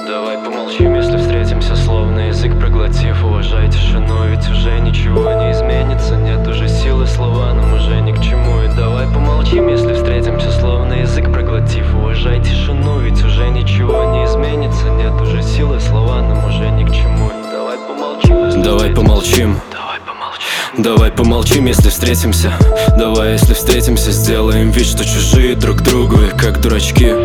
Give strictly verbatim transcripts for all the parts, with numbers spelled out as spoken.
Давай помолчим, если встретимся, словно язык проглотив. Уважай тишину, ведь уже ничего не изменится. Нет уже силы, слова нам уже ни к чему. И давай помолчим, если встретимся, словно язык проглотив. Уважай тишину, ведь уже ничего не изменится. Нет уже силы, слова нам уже ни к чему. И давай помолчим, если Давай помолчим. Давай помолчим. Давай помолчим, если встретимся. Давай, если встретимся, сделаем вид, что чужие друг другу. И как дурачки,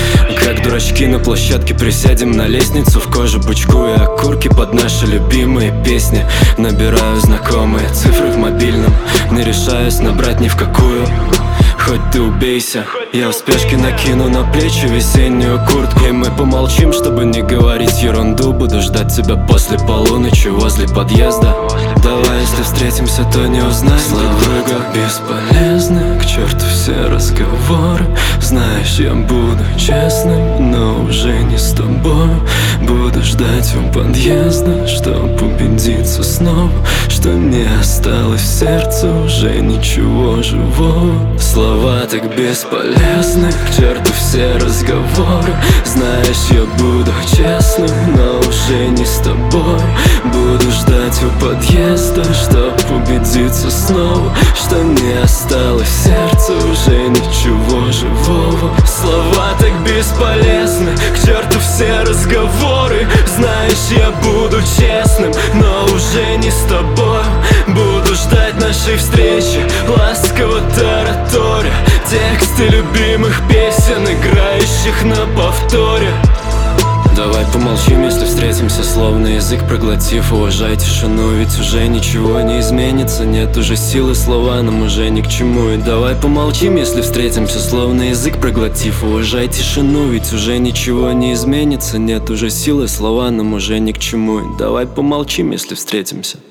как дурачки на площадке присядем на лестницу, в коже бычкуя окурки под наши любимые песни. Набираю знакомые цифры в мобильном, не решаюсь набрать ни в какую. Хоть ты убейся, я в спешке накину на плечи весеннюю куртку. И мы помолчим, чтобы не говорить ерунду. Буду ждать тебя после полуночи возле подъезда. Давай, если встретимся, то не узнаем друг друга. Бесполезны, к черту все разговоры. Знаешь, я буду честным, но уже не с тобой. Буду ждать у подъезда, чтоб убедиться снова, что не осталось в сердце уже ничего живого. Слова так бесполезны, к черту все разговоры. Знаешь, я буду честным, но уже не с тобой. Буду ждать у подъезда, чтоб убедиться снова, что не осталось в сердце уже ничего живого. Слова так бесполезны, к черту все разговоры. Знаешь, я буду честным, но уже не с тобой. Буду ждать нашей встречи, ласково тараторя тексты любимых песен, играющих на повторе. Давай помолчим, если встретимся, словно язык проглотив. Уважай тишину, ведь уже ничего не изменится. Нет уже силы, слова нам уже ни к чему. И давай помолчим, если встретимся, словно язык проглотив. Уважай тишину, ведь уже ничего не изменится. Нет уже силы, слова нам уже ни к чему. И давай помолчим, если встретимся.